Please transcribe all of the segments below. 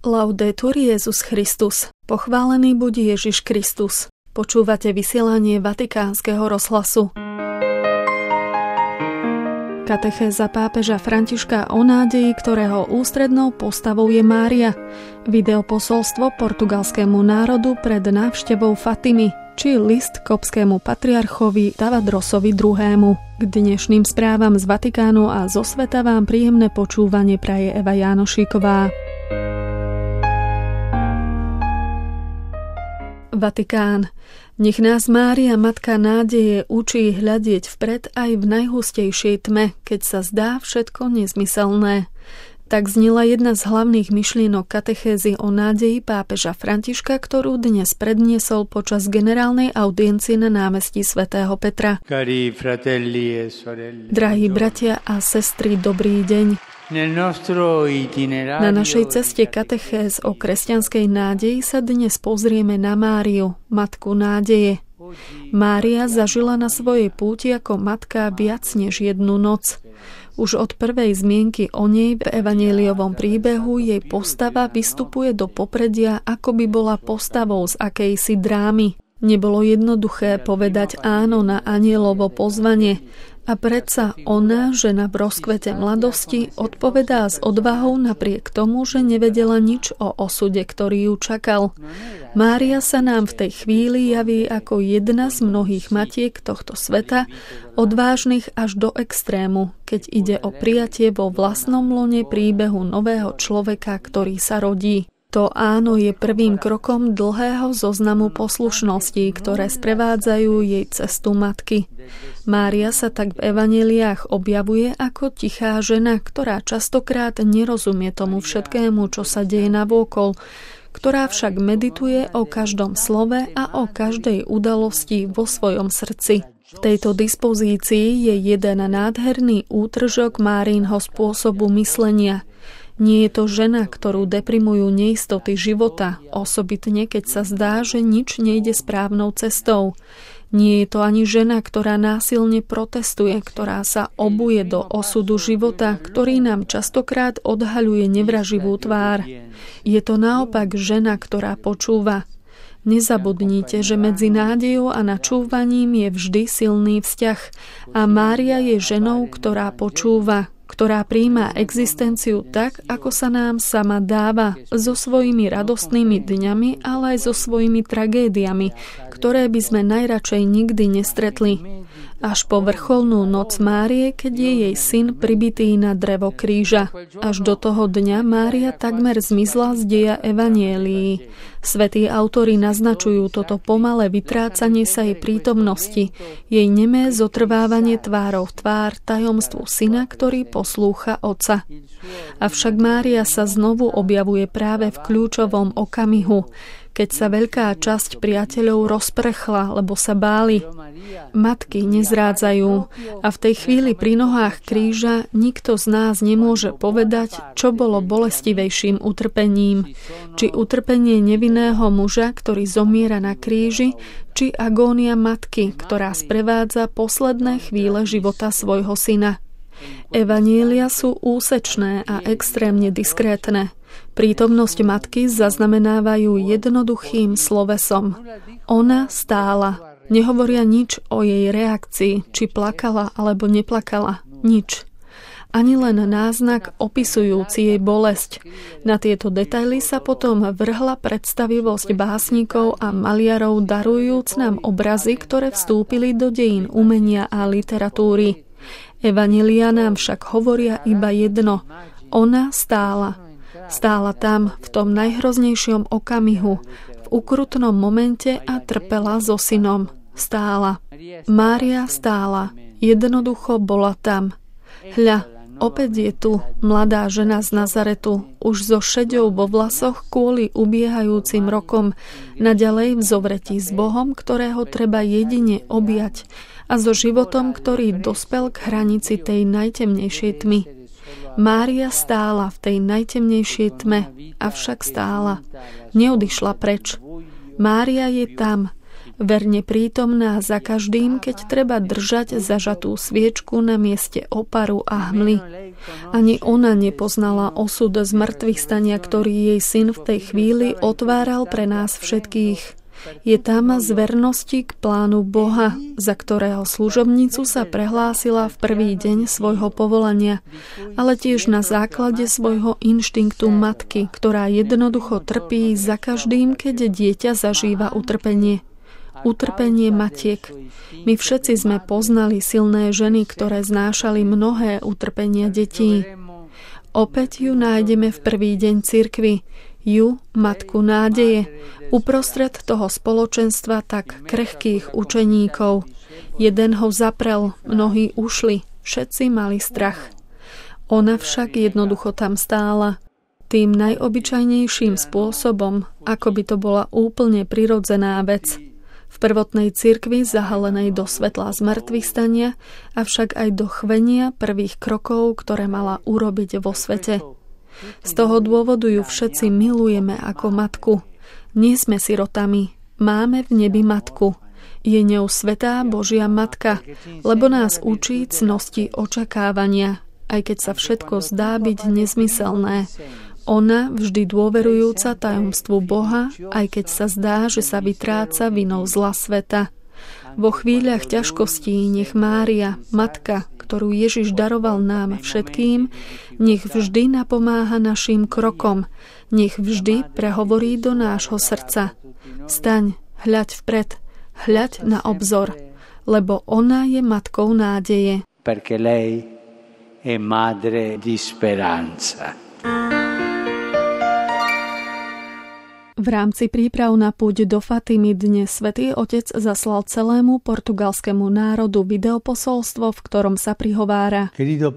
Laudetur Jesus Christus. Pochválený buď Ježiš Kristus. Počúvate vysielanie Vatikánskeho rozhlasu. Katechéza pápeža Františka o nádeji, ktorého ústrednou postavou je Mária. Videoposolstvo portugalskému národu pred návštevou Fatimy, či list koptskému patriarchovi Tavadrosovi II. K dnešným správam z Vatikánu a zo sveta vám príjemné počúvanie praje Eva Jánošíková. Vatikán. Nech nás Mária, Matka nádeje, učí hľadieť vpred aj v najhustejšej tme, keď sa zdá všetko nezmyselné. Tak znela jedna z hlavných myšlienok katechézy o nádeji pápeža Františka, ktorú dnes predniesol počas generálnej audiencie na námestí svätého Petra. Drahí bratia a sestry, dobrý deň. Na našej ceste katechéz o kresťanskej nádeji sa dnes pozrieme na Máriu, Matku nádeje. Mária zažila na svojej púti ako matka viac než jednu noc. Už od prvej zmienky o nej v evanjeliovom príbehu jej postava vystupuje do popredia, ako by bola postavou z akejsi drámy. Nebolo jednoduché povedať áno na anjelovo pozvanie. A predsa ona, žena v rozkvete mladosti, odpovedá s odvahou napriek tomu, že nevedela nič o osude, ktorý ju čakal. Mária sa nám v tej chvíli javí ako jedna z mnohých matiek tohto sveta, odvážnych až do extrému, keď ide o prijatie vo vlastnom lone príbehu nového človeka, ktorý sa rodí. To áno je prvým krokom dlhého zoznamu poslušností, ktoré sprevádzajú jej cestu matky. Mária sa tak v evanjeliách objavuje ako tichá žena, ktorá častokrát nerozumie tomu všetkému, čo sa deje navôkol, ktorá však medituje o každom slove a o každej udalosti vo svojom srdci. V tejto dispozícii je jeden nádherný útržok Márínho spôsobu myslenia. Nie je to žena, ktorú deprimujú neistoty života, osobitne keď sa zdá, že nič nejde správnou cestou. Nie je to ani žena, ktorá násilne protestuje, ktorá sa obuje do osudu života, ktorý nám častokrát odhaľuje nevraživú tvár. Je to naopak žena, ktorá počúva. Nezabudnite, že medzi nádejou a načúvaním je vždy silný vzťah a Mária je ženou, ktorá počúva, ktorá prijíma existenciu tak, ako sa nám sama dáva, so svojimi radostnými dňami, ale aj so svojimi tragédiami, ktoré by sme najradšej nikdy nestretli. Až po vrcholnú noc Márie, keď je jej syn pribitý na drevo kríža. Až do toho dňa Mária takmer zmizla z deja evanjelií. Svätí autori naznačujú toto pomalé vytrácanie sa jej prítomnosti, jej nemé zotrvávanie tvárou v tvár tajomstvu syna, ktorý poslúcha otca. Avšak Mária sa znovu objavuje práve v kľúčovom okamihu, keď sa veľká časť priateľov rozprchla, lebo sa báli. Matky nezrádzajú a v tej chvíli pri nohách kríža nikto z nás nemôže povedať, čo bolo bolestivejším utrpením. Či utrpenie nevinného muža, ktorý zomiera na kríži, či agónia matky, ktorá sprevádza posledné chvíle života svojho syna. Evanjelia sú úsečné a extrémne diskrétne. Prítomnosť matky zaznamenávajú jednoduchým slovesom. Ona stála. Nehovoria nič o jej reakcii, či plakala alebo neplakala. Nič. Ani len náznak opisujúci jej bolesť. Na tieto detaily sa potom vrhla predstavivosť básnikov a maliarov, darujúc nám obrazy, ktoré vstúpili do dejín umenia a literatúry. Evanjelia nám však hovoria iba jedno. Ona stála. Stála tam v tom najhroznejšom okamihu, v ukrutnom momente a trpela so synom. Stála. Mária stála. Jednoducho bola tam. Hľa, opäť je tu mladá žena z Nazaretu, už so šeďou vo vlasoch kvôli ubiehajúcim rokom, naďalej v zovretí s Bohom, ktorého treba jedine objať, a so životom, ktorý dospel k hranici tej najtemnejšej tmy. Mária stála v tej najtemnejšej tme, avšak stála. Neodišla preč. Mária je tam. verne prítomná za každým, keď treba držať zažatú sviečku na mieste oparu a hmly. Ani ona nepoznala osud zmrtvých stania, ktorý jej syn v tej chvíli otváral pre nás všetkých. Je tam z vernosti k plánu Boha, za ktorého služobnicu sa prehlásila v prvý deň svojho povolania, ale tiež na základe svojho inštinktu matky, ktorá jednoducho trpí za každým, keď dieťa zažíva utrpenie. Utrpenie matiek. My všetci sme poznali silné ženy, ktoré znášali mnohé utrpenia detí. Opäť ju nájdeme v prvý deň cirkvi, ju, matku nádeje, uprostred toho spoločenstva tak krehkých učeníkov. Jeden ho zaprel, mnohí ušli, všetci mali strach. Ona však jednoducho tam stála. Tým najobyčajnejším spôsobom, ako by to bola úplne prirodzená vec. V prvotnej cirkvi zahalenej do svetla zmrtvých stania, avšak aj do chvenia prvých krokov, ktoré mala urobiť vo svete. Z toho dôvodu ju všetci milujeme ako matku. Nie sme sirotami, máme v nebi matku. Je ňou svätá Božia matka, lebo nás učí cnosti očakávania, aj keď sa všetko zdá byť nezmyselné. Ona, vždy dôverujúca tajomstvu Boha, aj keď sa zdá, že sa vytráca vinou zla sveta. Vo chvíľach ťažkostí nech Mária, matka, ktorú Ježiš daroval nám všetkým, nech vždy napomáha našim krokom, nech vždy prehovorí do nášho srdca. Vstaň, hľaď vpred, hľaď na obzor, lebo ona je matkou nádeje. Perché lei è madre di speranza. V rámci príprav na púť do Fatimy dnes Svätý Otec zaslal celému portugalskému národu videoposolstvo, v ktorom sa prihovára: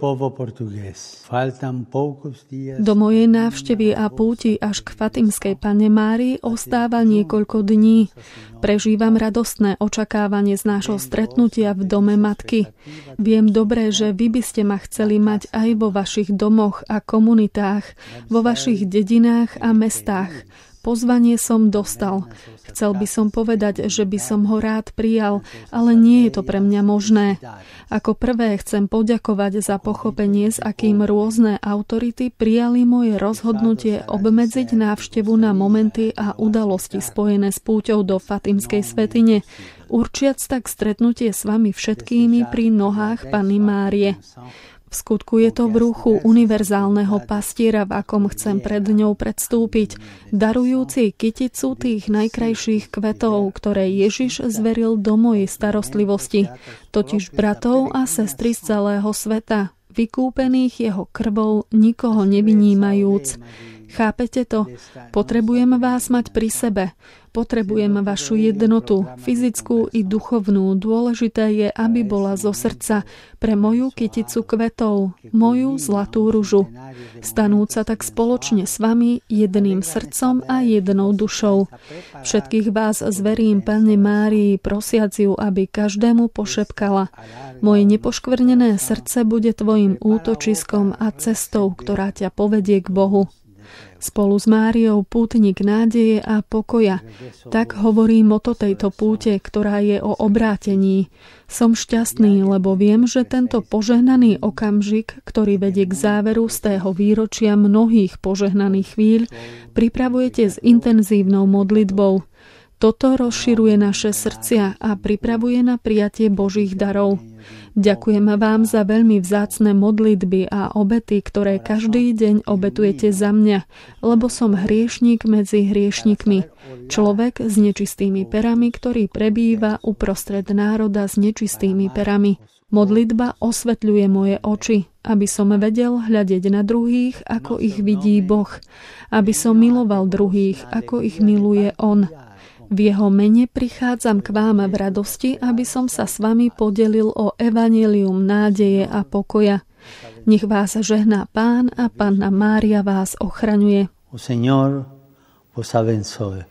Do mojej návštevy a púti až k Fatimskej Panne Márii ostáva niekoľko dní. Prežívam radostné očakávanie z nášho stretnutia v dome matky. Viem dobre, že vy by ste ma chceli mať aj vo vašich domoch a komunitách, vo vašich dedinách a mestách. Pozvanie som dostal. Chcel by som povedať, že by som ho rád prijal, ale nie je to pre mňa možné. Ako prvé chcem poďakovať za pochopenie, s akým rôzne autority prijali moje rozhodnutie obmedziť návštevu na momenty a udalosti spojené s púťou do Fatimskej svätyne, určiac tak stretnutie s vami všetkými pri nohách Panny Márie. V skutku je to v ruchu univerzálneho pastiera, v akom chcem pred ňou predstúpiť, darujúci kyticu tých najkrajších kvetov, ktoré Ježiš zveril do mojej starostlivosti, totiž bratov a sestry z celého sveta, vykúpených jeho krvou, nikoho nevynímajúc. Chápete to? Potrebujem vás mať pri sebe. Potrebujem vašu jednotu, fyzickú i duchovnú. Dôležité je, aby bola zo srdca pre moju kyticu kvetov, moju zlatú ružu. Stanúca tak spoločne s vami jedným srdcom a jednou dušou. Všetkých vás zverím Panne Márii, prosiac ju, aby každému pošepkala: Moje nepoškvrnené srdce bude tvojim útočiskom a cestou, ktorá ťa povedie k Bohu. Spolu s Máriou pútnik nádeje a pokoja. Tak hovorí moto tejto púte, ktorá je o obrátení. Som šťastný, lebo viem, že tento požehnaný okamžik, ktorý vedie k záveru z tého výročia mnohých požehnaných chvíľ, pripravujete s intenzívnou modlitbou. Toto rozširuje naše srdcia a pripravuje na prijatie Božích darov. Ďakujem vám za veľmi vzácne modlitby a obety, ktoré každý deň obetujete za mňa, lebo som hriešnik medzi hriešnikmi. Človek s nečistými perami, ktorý prebýva uprostred národa s nečistými perami. Modlitba osvetľuje moje oči, aby som vedel hľadieť na druhých, ako ich vidí Boh, aby som miloval druhých, ako ich miluje On. V jeho mene prichádzam k vám v radosti, aby som sa s vami podelil o evanjelium nádeje a pokoja. Nech vás žehná Pán a Panna Mária vás ochraňuje. O Señor vos abençoe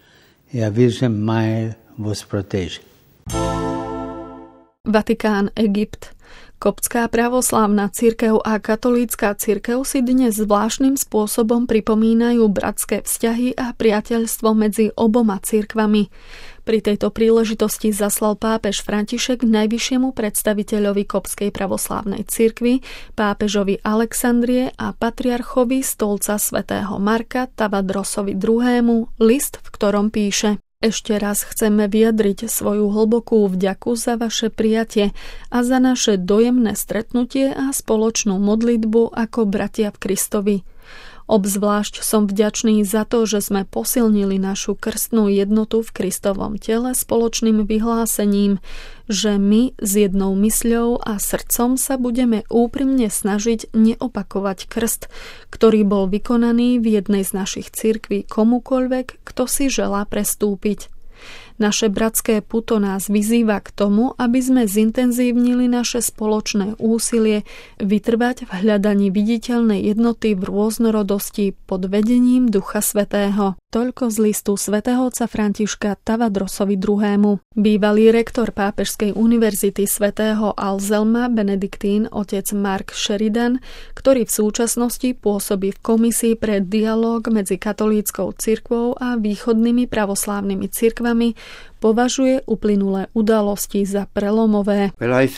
y a Virgen Maria vos protege. Vatikán, Egypt. Koptská pravoslávna cirkev a katolícka cirkev si dnes zvláštnym spôsobom pripomínajú bratské vzťahy a priateľstvo medzi oboma cirkvami. Pri tejto príležitosti zaslal pápež František najvyššiemu predstaviteľovi Koptskej pravoslávnej cirkvi, pápežovi Alexandrie a patriarchovi stolca svätého Marka Tavadrosovi II. List, v ktorom píše: Ešte raz chceme vyjadriť svoju hlbokú vďaku za vaše prijatie a za naše dojemné stretnutie a spoločnú modlitbu ako bratia v Kristovi. Obzvlášť som vďačný za to, že sme posilnili našu krstnú jednotu v Kristovom tele spoločným vyhlásením, že my s jednou mysľou a srdcom sa budeme úprimne snažiť neopakovať krst, ktorý bol vykonaný v jednej z našich cirkví komukoľvek, kto si želá prestúpiť. Naše bratské puto nás vyzýva k tomu, aby sme zintenzívnili naše spoločné úsilie vytrvať v hľadaní viditeľnej jednoty v rôznorodosti pod vedením Ducha Svätého. Toľko z listu svätého otca Františka Tavadrosovi II. Bývalý rektor Pápežskej univerzity svätého Anselma Benediktín otec Mark Sheridan, ktorý v súčasnosti pôsobí v komisii pre dialóg medzi katolíckou cirkvou a východnými pravoslávnymi cirkvami, považuje uplynulé udalosti za prelomové.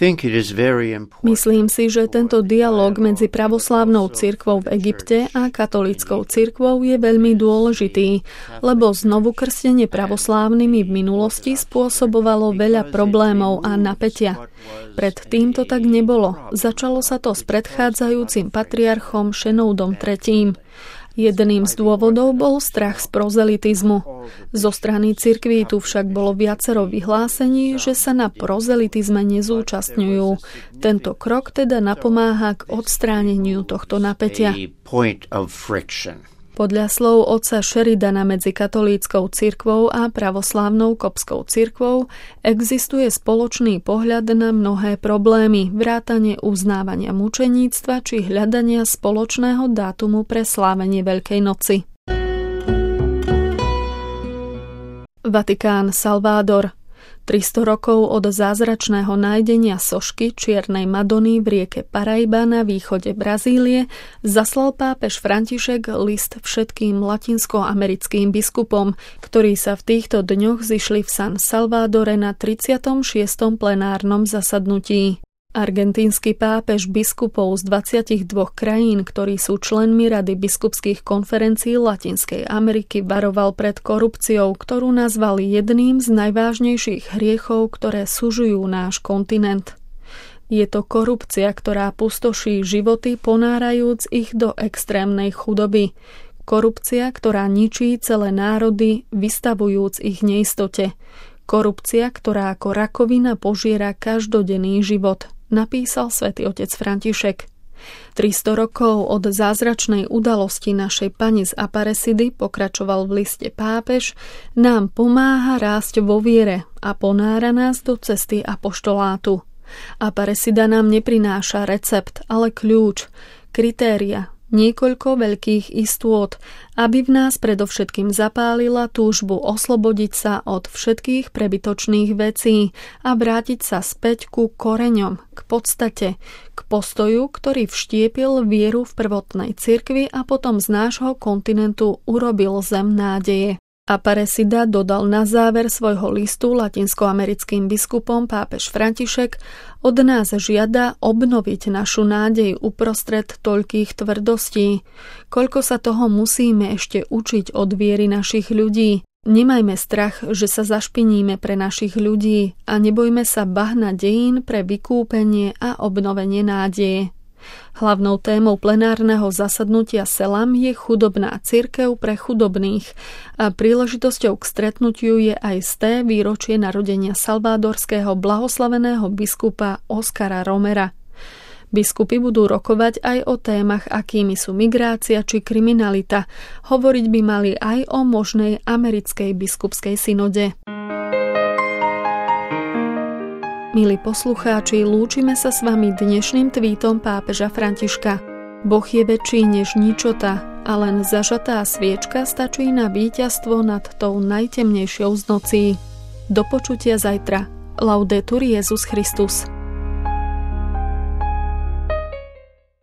Myslím si, že tento dialóg medzi pravoslávnou cirkvou v Egypte a katolíckou cirkvou je veľmi dôležitý, lebo znovukrstenie pravoslávnymi v minulosti spôsobovalo veľa problémov a napätia. Predtým to tak nebolo. Začalo sa to s predchádzajúcim patriarchom Šenoudom III. Jedným z dôvodov bol strach z prozelitizmu. Zo strany cirkví tu však bolo viacero vyhlásení, že sa na prozelitizme nezúčastňujú. Tento krok teda napomáha k odstráneniu tohto napätia. Podľa slov otca Sheridana medzi katolíckou cirkvou a pravoslávnou koptskou cirkvou existuje spoločný pohľad na mnohé problémy, vrátane uznávania mučeníctva či hľadania spoločného dátumu pre slávenie Veľkej noci. Vatikán, Salvador. 300 rokov od zázračného nájdenia sošky Čiernej Madony v rieke Paraiba na východe Brazílie zaslal pápež František list všetkým latinskoamerickým biskupom, ktorí sa v týchto dňoch zišli v San Salvadore na 36. plenárnom zasadnutí. Argentínsky pápež biskupov z 22 krajín, ktorí sú členmi Rady biskupských konferencií Latinskej Ameriky, varoval pred korupciou, ktorú nazvali jedným z najvážnejších hriechov, ktoré sužujú náš kontinent. Je to korupcia, ktorá pustoší životy, ponárajúc ich do extrémnej chudoby. Korupcia, ktorá ničí celé národy, vystavujúc ich neistote. Korupcia, ktorá ako rakovina požiera každodenný život, napísal svätý otec František. 300 rokov od zázračnej udalosti našej Pani z Aparecidy, pokračoval v liste pápež, nám pomáha rásť vo viere a ponára nás do cesty apoštolátu. Aparecida nám neprináša recept, ale kľúč, kritéria, niekoľko veľkých istôt, aby v nás predovšetkým zapálila túžbu oslobodiť sa od všetkých prebytočných vecí a vrátiť sa späť ku koreňom, k podstate, k postoju, ktorý vštiepil vieru v prvotnej cirkvi a potom z nášho kontinentu urobil zem nádeje. Aparecida dodal na záver svojho listu latinskoamerickým biskupom pápež František, od nás žiada obnoviť našu nádej uprostred toľkých tvrdostí. Koľko sa toho musíme ešte učiť od viery našich ľudí. Nemajme strach, že sa zašpiníme pre našich ľudí a nebojme sa bahna dejín pre vykúpenie a obnovenie nádeje. Hlavnou témou plenárneho zasadnutia Selam je chudobná cirkev pre chudobných a príležitosťou k stretnutiu je aj sté výročie narodenia salvadorského blahoslaveného biskupa Oscara Romera. Biskupy budú rokovať aj o témach, akými sú migrácia či kriminalita. Hovoriť by mali aj o možnej americkej biskupskej synode. Milí poslucháči, lúčime sa s vami dnešným tweetom pápeža Františka. Boh je väčší než ničota a len zažatá sviečka stačí na víťazstvo nad tou najtemnejšou z nocí. Do počutia zajtra. Laudetur Jesus Christus.